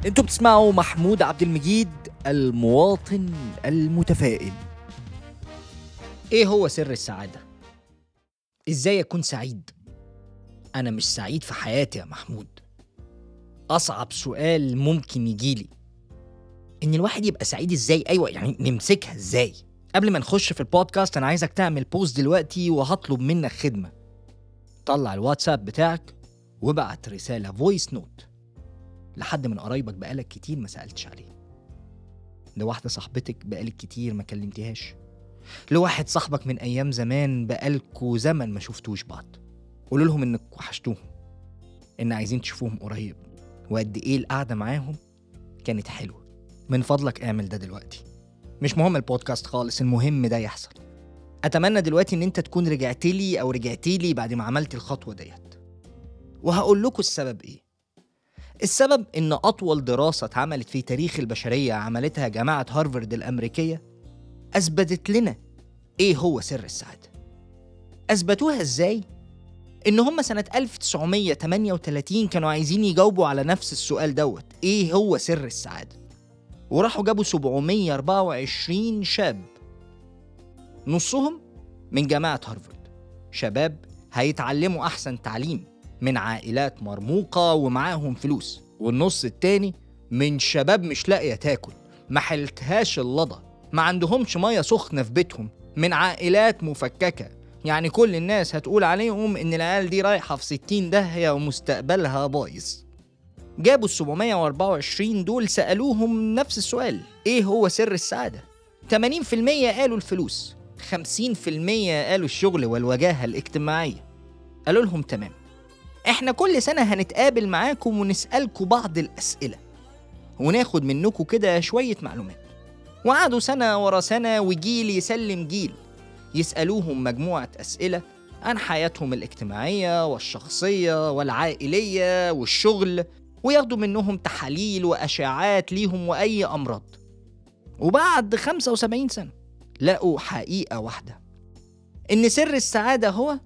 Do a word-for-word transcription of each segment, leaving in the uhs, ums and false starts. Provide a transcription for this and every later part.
انتوا بتسمعوا محمود عبد المجيد، المواطن المتفائل. ايه هو سر السعادة؟ ازاي اكون سعيد؟ انا مش سعيد في حياتي يا محمود. اصعب سؤال ممكن يجيلي ان الواحد يبقى سعيد ازاي. ايوه يعني نمسكها ازاي؟ قبل ما نخش في البودكاست انا عايزك تعمل بوست دلوقتي وهطلب منك خدمة. طلع الواتساب بتاعك وابعت رسالة فويس نوت لحد من قرايبك بقالك كتير ما سألتش عليه، لواحدة صاحبتك بقالك كتير ما كلمتهاش، لواحد صاحبك من أيام زمان بقالكوا زمن ما شفتوش بعض. قولوا لهم إنك وحشتوهم، إن عايزين تشوفوهم قريب، وقد إيه القعدة معاهم كانت حلوة. من فضلك اعمل ده دلوقتي. مش مهم البودكاست خالص، المهم ده يحصل. أتمنى دلوقتي إن أنت تكون رجعت لي أو رجعتي لي بعد ما عملت الخطوة ديت، وهقول لكم السبب إيه. السبب إن أطول دراسة اتعملت في تاريخ البشرية عملتها جامعة هارفارد الأمريكية أثبتت لنا إيه هو سر السعادة. أثبتوها إزاي؟ إن هم سنة ألف وتسعمية تمانية وتلاتين كانوا عايزين يجاوبوا على نفس السؤال دوت، إيه هو سر السعادة؟ وراحوا جابوا سبعمية وأربعة وعشرين شاب، نصهم من جامعة هارفارد، شباب هيتعلموا أحسن تعليم من عائلات مرموقة ومعاهم فلوس، والنص التاني من شباب مش لاقية تاكل، ما حلتهاش اللضا، ما عندهمش مية سخنة في بيتهم، من عائلات مفككة. يعني كل الناس هتقول عليهم إن العيال دي رايحة في ستين داهية ومستقبلها بايظ. جابوا السبعمية وأربعة وعشرين دول سألوهم نفس السؤال، إيه هو سر السعادة؟ ثمانين في المية قالوا الفلوس، خمسين في المية قالوا الشغل والوجاهة الاجتماعية. قالوا لهم تمام، احنا كل سنة هنتقابل معاكم ونسألكم بعض الأسئلة وناخد منكم كده شوية معلومات. وقعدوا سنة ورا سنة وجيل يسلم جيل يسألوهم مجموعة أسئلة عن حياتهم الاجتماعية والشخصية والعائلية والشغل، وياخدوا منهم تحاليل وأشعاعات ليهم وأي أمراض. وبعد خمسة وسبعين سنة لقوا حقيقة واحدة، إن سر السعادة هو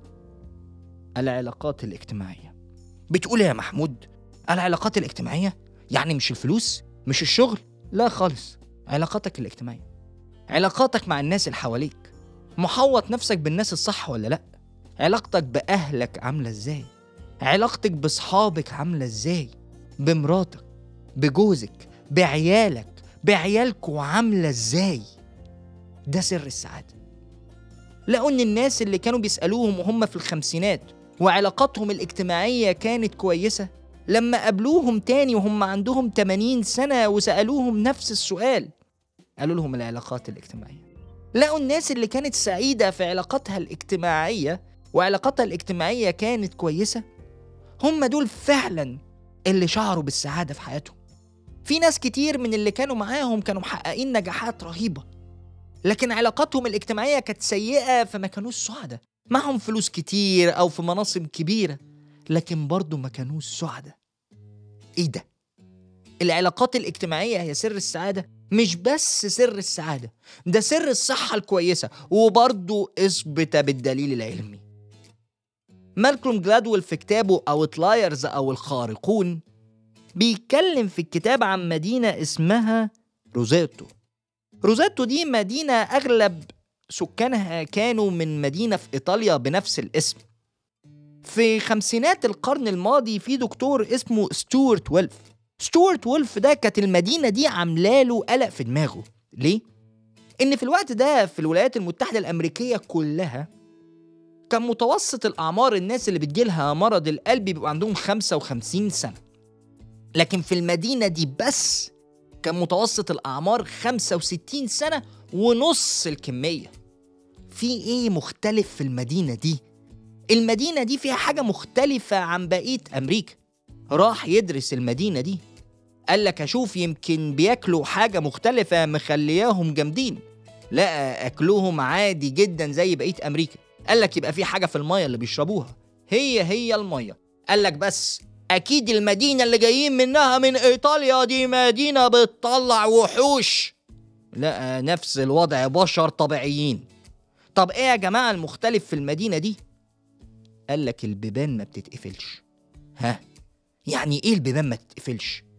العلاقات الاجتماعية. بتقول يا محمود العلاقات الاجتماعية؟ يعني مش الفلوس؟ مش الشغل؟ لا خالص، علاقاتك الاجتماعية، علاقاتك مع الناس اللي حواليك. محوط نفسك بالناس الصح ولا لأ؟ علاقتك بأهلك عاملة ازاي؟ علاقتك بصحابك عاملة ازاي؟ بمراتك، بجوزك، بعيالك، بعيالكوا عاملة ازاي؟ ده سر السعادة. لقوا ان الناس اللي كانوا بيسألوهم وهم في الخمسينات وعلاقاتهم الاجتماعية كانت كويسة، لما قابلوهم تاني وهم عندهم تمانين سنة وسألوهم نفس السؤال قالوا لهم العلاقات الاجتماعية. لقوا الناس اللي كانت سعيدة في علاقاتها الاجتماعية وعلاقاتها الاجتماعية كانت كويسة، هم دول فعلا اللي شعروا بالسعادة في حياتهم. في ناس كتير من اللي كانوا معاهم كانوا محققين نجاحات رهيبة، لكن علاقاتهم الاجتماعية كانت سيئة فما كانوش سعداء. معهم فلوس كتير أو في مناصب كبيرة لكن برضو ما كانوش سعداء. إيه ده؟ العلاقات الاجتماعية هي سر السعادة؟ مش بس سر السعادة، ده سر الصحة الكويسة، وبرضو اثبت بالدليل العلمي. مالكولم جلادويل في كتابه أوتلايرز أو الخارقون بيتكلم في الكتاب عن مدينة اسمها روزيتو. روزيتو دي مدينة أغلب سكانها كانوا من مدينة في إيطاليا بنفس الاسم. في خمسينات القرن الماضي في دكتور اسمه ستوارت ويلف. ستوارت ويلف ده كانت المدينة دي عاملاله قلق في دماغه. ليه؟ إن في الوقت ده في الولايات المتحدة الأمريكية كلها كان متوسط الأعمار الناس اللي بتجيلها مرض القلب بيبقى عندهم خمسة وخمسين سنة، لكن في المدينة دي بس كان متوسط الأعمار خمسة وستين سنة ونص الكمية. في إيه مختلف في المدينة دي؟ المدينة دي فيها حاجة مختلفة عن بقية أمريكا. راح يدرس المدينة دي، قال لك أشوف يمكن بياكلوا حاجة مختلفة مخلياهم جامدين. لقى أكلهم عادي جدا زي بقية أمريكا. قال لك يبقى في حاجة في المية اللي بيشربوها، هي هي المية. قال لك بس أكيد المدينة اللي جايين منها من إيطاليا دي مدينة بتطلع وحوش. لقى نفس الوضع، بشر طبيعيين. طب إيه يا جماعة المختلف في المدينة دي؟ قال لك البيبان ما بتتقفلش. ها؟ يعني إيه البيبان ما تتقفلش؟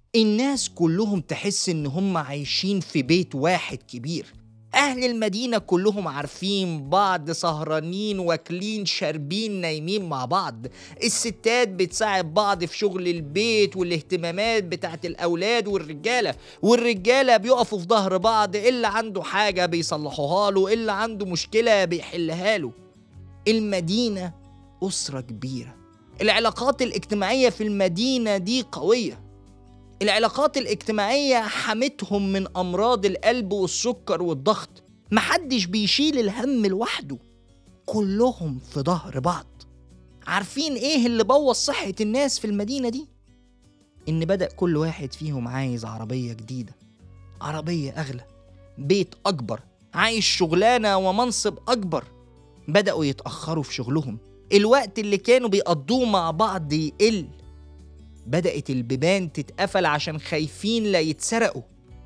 الناس كلهم تحس إن هم عايشين في بيت واحد كبير. أهل المدينة كلهم عارفين بعض، سهرانين واكلين شاربين نايمين مع بعض. الستات بتساعد بعض في شغل البيت والاهتمامات بتاعت الأولاد والرجالة، والرجالة بيقفوا في ظهر بعض، اللي عنده حاجة بيصلحوها له، اللي عنده مشكلة بيحلها له. المدينة أسرة كبيرة. العلاقات الاجتماعية في المدينة دي قوية. العلاقات الاجتماعية حمتهم من أمراض القلب والسكر والضغط. محدش بيشيل الهم لوحده، كلهم في ظهر بعض. عارفين إيه اللي بوظ صحة الناس في المدينة دي؟ إن بدأ كل واحد فيهم عايز عربية جديدة، عربية أغلى، بيت أكبر، عايش شغلانة ومنصب أكبر. بدأوا يتأخروا في شغلهم، الوقت اللي كانوا بيقضوه مع بعض يقل. بدأت البيبان تتقفل عشان خايفين لا يتسرقوا.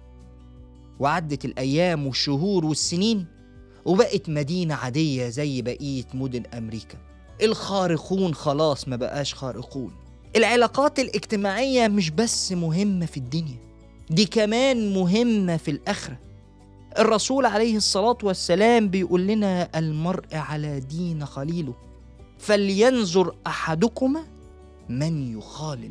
وعدت الأيام والشهور والسنين، وبقت مدينة عادية زي بقية مدن أمريكا. الخارقون خلاص ما بقاش خارقون. العلاقات الاجتماعية مش بس مهمة في الدنيا، دي كمان مهمة في الآخرة. الرسول عليه الصلاة والسلام بيقول لنا: المرء على دين خليله، فلينظر أحدكما من يخالل.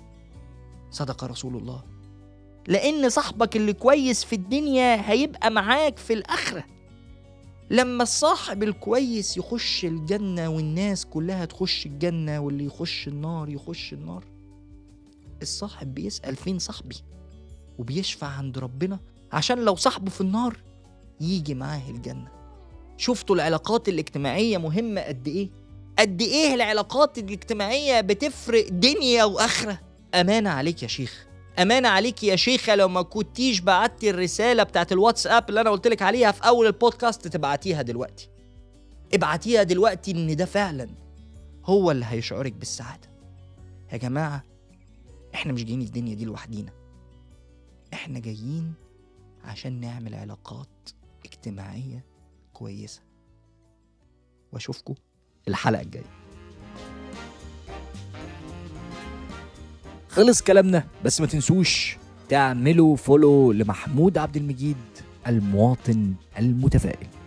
صدق رسول الله. لأن صاحبك اللي كويس في الدنيا هيبقى معاك في الآخرة. لما الصاحب الكويس يخش الجنة والناس كلها تخش الجنة، واللي يخش النار يخش النار، الصاحب بيسأل: فين صاحبي؟ وبيشفع عند ربنا عشان لو صاحبه في النار يجي معاه الجنة. شفتوا العلاقات الاجتماعية مهمة قد إيه؟ قد إيه العلاقات الاجتماعية بتفرق دنيا وآخرة. أمانة عليك يا شيخ، أمانة عليك يا شيخة، لو ما كنتيش بعتي الرسالة بتاعت الواتساب اللي أنا قلتلك عليها في أول البودكاست تبعتيها دلوقتي. ابعتيها دلوقتي، إن ده فعلا هو اللي هيشعرك بالسعادة. يا جماعة، إحنا مش جايين الدنيا دي لوحدينا، إحنا جايين عشان نعمل علاقات اجتماعية كويسة. وأشوفكم الحلقة الجاية. خلص كلامنا، بس ما تنسوش تعملوا فولو لمحمود عبد المجيد المواطن المتفائل.